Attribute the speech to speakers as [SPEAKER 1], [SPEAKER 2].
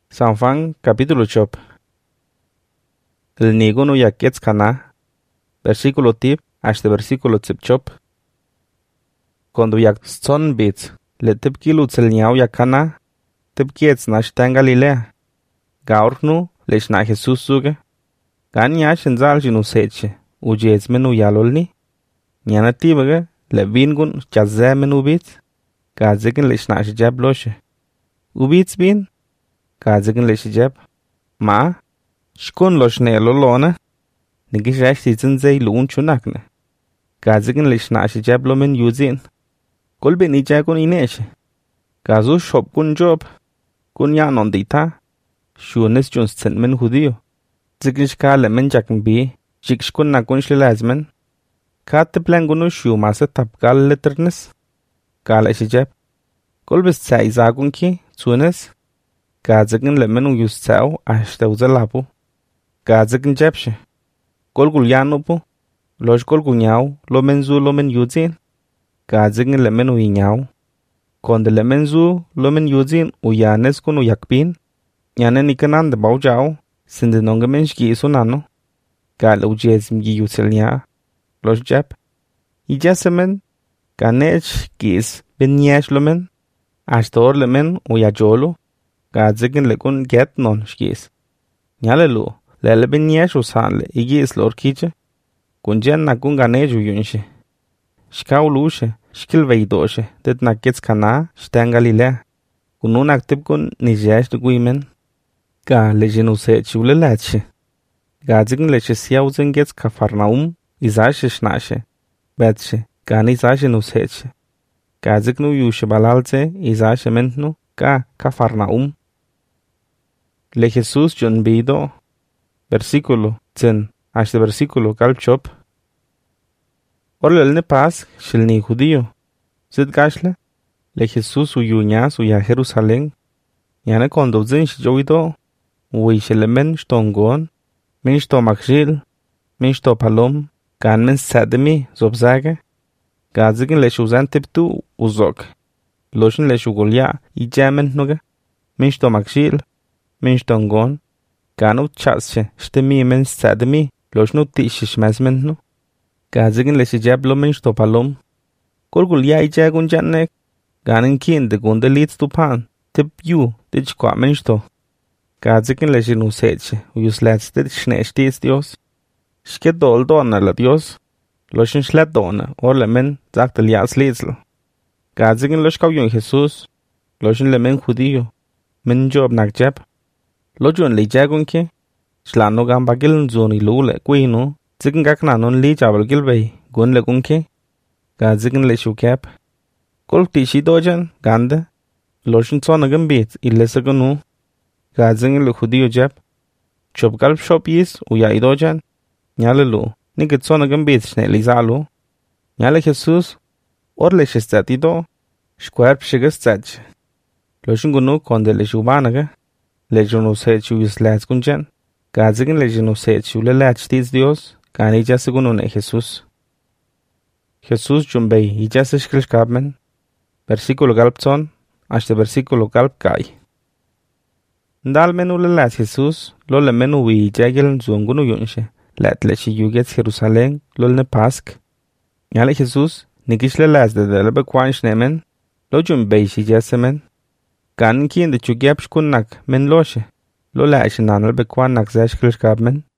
[SPEAKER 1] San Juan capítulo chop. El niguno yakets cana. Versículo tip hasta versículo tip chop. Cuando yak son bits, le tip kilut el niau yakana, tip kiets nash tan Galilea. Gaurnu lesh na Jesus suge. Gan yash en zal jinu seche, ujets menu yalolni. Nyana tibage, le vingun chazze menu bits. Gazigen lesh nash jab loshe. Ubits bin? Gazigen lesh jab. Ma? Shkun losh ne lolona. Nigishash tizin zay loon chunakne. Gazigen lesh nash jab lomen yuzin. Kolbe ni jagun ineshe. Gazu shop kun job. Kun yanon dita. Shunes juns men judío. Zigish ka lemen jakn bi. Shikshkun na kun shlilazmen. Kat plangunu shu masa tapgal letternes. Gala shijab. Kolbes tsai zagun ki. Tsunes. Gazigen lemen uyus tsao ashta uzalapu. Gazigen jabshe. Kolgul yanupu. Losh kolgu nyau. Lomenzu lomen yuzin. Gazigen lemen uyinyau. Konde lemenzu lomen yuzin uyanes kun uyakpin. Yanen ikanan de baujao. Sinde nonga menshki isunano. Gala ujezim yi yuselnya. Losh jab. Ijasemen. Ganech gis binyash lomen. Ashtor lemen uyajolo. Gazigen lekun get non shkis. Nyalelu. Lele binyash usanle. Igis lor kiche. Kunjen nakun ganech uyunshe. Shkaulushe. Shkil veidoshe. Det nakets kana. Shtan Galilea. Kunun aktib kun nijash duguimen. Ga lejenu se chule latshe. Gazigen leche siauzen gets Kafarnaum. Izashe shnashe. Betshe. Gani izashe nuseche. Gazignu yushe balalze. Izashe mentnu. Ga Kafarnaum. Le Jesús John Bido. Versículo 10 hasta versículo kalchop. Orlelne pas shilni judío. Zid gashla. Le Jesús uyuñas uya Jerusalén. Yana kondo zin shjoido. Uy shelemen shtongon. Min shto makshil. Min shto palom. Gan men sademi zobzage. Gazigen le shuzan tiptu uzok. Loshin le shugolya ijamen noga. Min shto makshil. Min shtongon. Ganu chasche shtemi men sademi. Loshnu tishish mazmennu. Gazigen le shijablo min shto palom. Kolgulya ijagun jannek. Ganin kin de gunde leads to pan. Tip you dich kwa men shto. Gazigen le shinu seche. Uyus lats de shneshtis Dios. Shke dol dona la Dios. Loshin shlet dona. Or le men zaktel yas litzl. Gazigen losh kawyun Jesus. Loshin le men judío. Men job nakjab. Lojun li jagun ki. Shlano gamba giln zoni lule kwinu. Zigen gaknanon li jabal gilbay. Gun le gunki. Gazigen le shukab. Kol tishi dojan. Ganda. Loshin sonagan bit. Illesagunu. Gazigen le judío jab. Chop galb shop yis. Uya idojan. Nyalelu. Nigit sonagan bit shne lizalu. Nyale Jesus. Orle shestatido. Shkwerp shigastaj. Loshin gunu konde le shubanaga. Lejunu sechu yus lats kunjan. Gazigen lejunu sechu le lats tiz Dios. Gani jasegunu ne Jesus. Jesus jumbei ijase shkilshkabmen. Versículo galpson. Hasta versículo galpkai. Ndal menu le lats Jesus. Lo le menu wi jagel zungunu yunshe. Let lechi yugets Jerusalén. Lol ne pask. Nyale Jesus. Nigish le lats de delebe kwansh nemen. Lo jumbei shijasemen. Gan kin de chugyap shkunnak men loshe. Lo la ishinanal bekwan nak zashkilshkabmen.